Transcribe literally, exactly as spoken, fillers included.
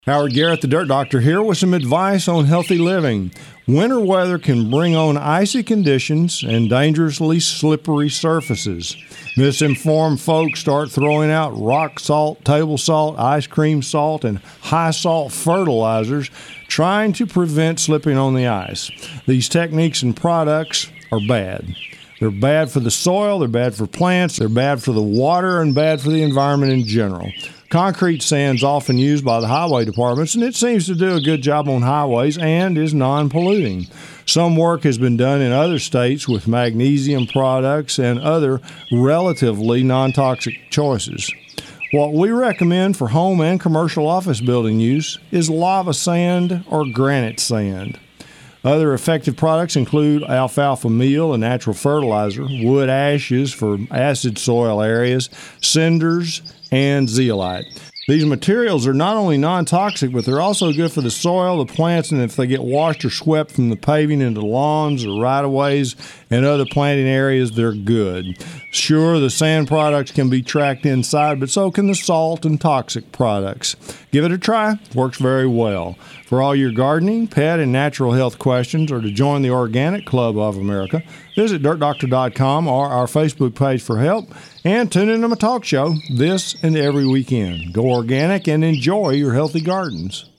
Howard Garrett, the Dirt Doctor, here with some advice on healthy living. Winter weather can bring on icy conditions and dangerously slippery surfaces. Misinformed folks start throwing out rock salt, table salt, ice cream salt, and high salt fertilizers, trying to prevent slipping on the ice. These techniques and products are bad. They're bad for the soil, they're bad for plants, they're bad for the water, and bad for the environment in general. Concrete sand's often used by the highway departments, and it seems to do a good job on highways and is non-polluting. Some work has been done in other states with magnesium products and other relatively non-toxic choices. What we recommend for home and commercial office building use is lava sand or granite sand. Other effective products include alfalfa meal, a natural fertilizer, wood ashes for acid soil areas, cinders, and zeolite. These materials are not only non-toxic, but they're also good for the soil, the plants, and if they get washed or swept from the paving into lawns or right-of-ways and other planting areas, they're good. Sure, the sand products can be tracked inside, but so can the salt and toxic products. Give it a try. Works very well. For all your gardening, pet, and natural health questions, or to join the Organic Club of America, visit dirt doctor dot com or our Facebook page for help, and tune into my talk show this and every weekend. Go organic and enjoy your healthy gardens.